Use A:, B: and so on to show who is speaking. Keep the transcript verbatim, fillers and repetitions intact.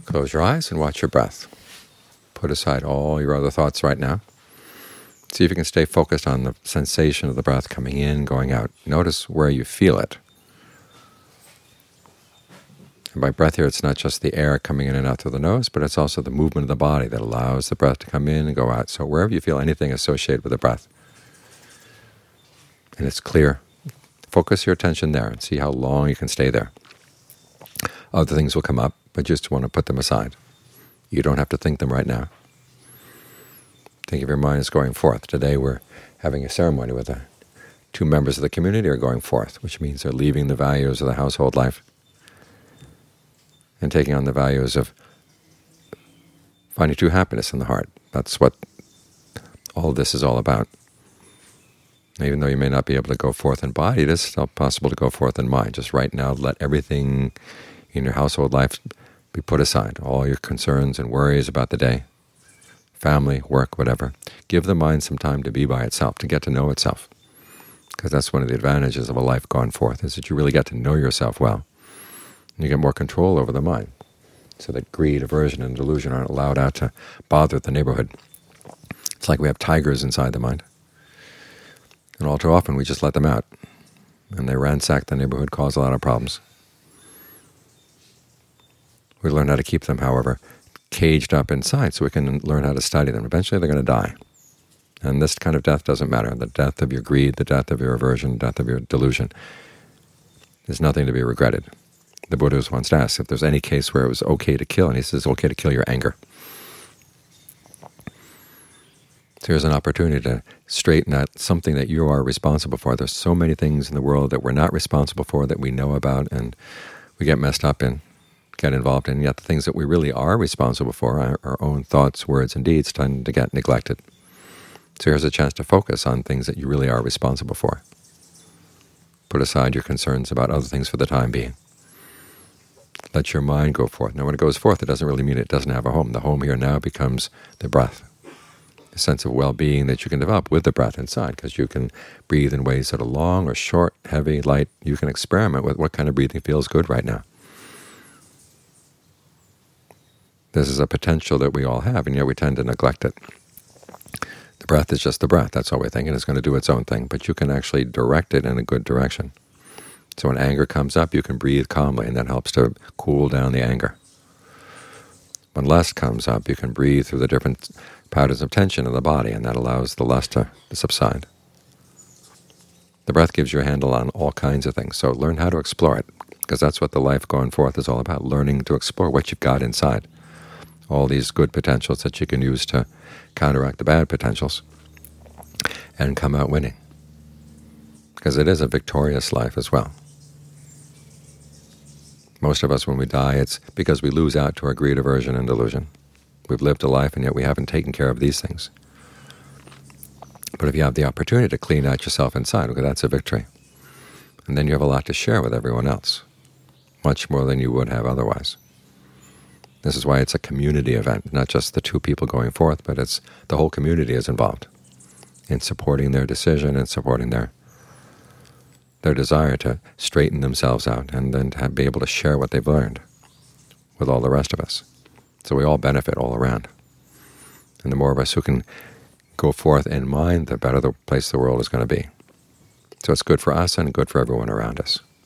A: Close your eyes and watch your breath. Put aside all your other thoughts right now. See if you can stay focused on the sensation of the breath coming in, going out. Notice where you feel it. And by breath here, it's not just the air coming in and out through the nose, but it's also the movement of the body that allows the breath to come in and go out. So wherever you feel anything associated with the breath, and it's clear, focus your attention there and see how long you can stay there. Other things will come up, but just want to put them aside. You don't have to think them right now. Think of your mind as going forth. Today we're having a ceremony where the two members of the community are going forth, which means they're leaving the values of the household life and taking on the values of finding true happiness in the heart. That's what all of this is all about. Even though you may not be able to go forth in body, it is still possible to go forth in mind. Just right now, let everything in your household life be put aside, all your concerns and worries about the day, family, work, whatever. Give the mind some time to be by itself, to get to know itself, because that's one of the advantages of a life gone forth, is that you really get to know yourself well, and you get more control over the mind, so that greed, aversion, and delusion aren't allowed out to bother the neighborhood. It's like we have tigers inside the mind, and all too often we just let them out, and they ransack the neighborhood, cause a lot of problems. We learn how to keep them, however, caged up inside so we can learn how to study them. Eventually they're going to die. And this kind of death doesn't matter. The death of your greed, the death of your aversion, the death of your delusion is nothing to be regretted. The Buddha was once asked if there's any case where it was okay to kill, and he says it's okay to kill your anger. So here's an opportunity to straighten out something that you are responsible for. There's so many things in the world that we're not responsible for, that we know about and we get messed up in, get involved in, yet the things that we really are responsible for, our, our own thoughts, words, and deeds, tend to get neglected. So here's a chance to focus on things that you really are responsible for. Put aside your concerns about other things for the time being. Let your mind go forth. Now when it goes forth, it doesn't really mean it doesn't have a home. The home here now becomes the breath, a sense of well-being that you can develop with the breath inside, because you can breathe in ways that are long or short, heavy, light. You can experiment with what kind of breathing feels good right now. This is a potential that we all have, and yet we tend to neglect it. The breath is just the breath. That's all we're thinking. It's going to do its own thing, but you can actually direct it in a good direction. So when anger comes up, you can breathe calmly, and that helps to cool down the anger. When lust comes up, you can breathe through the different patterns of tension in the body, and that allows the lust to subside. The breath gives you a handle on all kinds of things, so learn how to explore it, because that's what the life going forth is all about, learning to explore what you've got inside. All these good potentials that you can use to counteract the bad potentials and come out winning, because it is a victorious life as well. Most of us, when we die, it's because we lose out to our greed, aversion, and delusion. We've lived a life, and yet we haven't taken care of these things. But if you have the opportunity to clean out yourself inside, okay, that's a victory. And then you have a lot to share with everyone else, much more than you would have otherwise. This is why it's a community event, not just the two people going forth, but it's the whole community is involved in supporting their decision and supporting their their desire to straighten themselves out and then to have, be able to share what they've learned with all the rest of us. So we all benefit all around. And the more of us who can go forth in mind, the better the place the world is going to be. So it's good for us and good for everyone around us.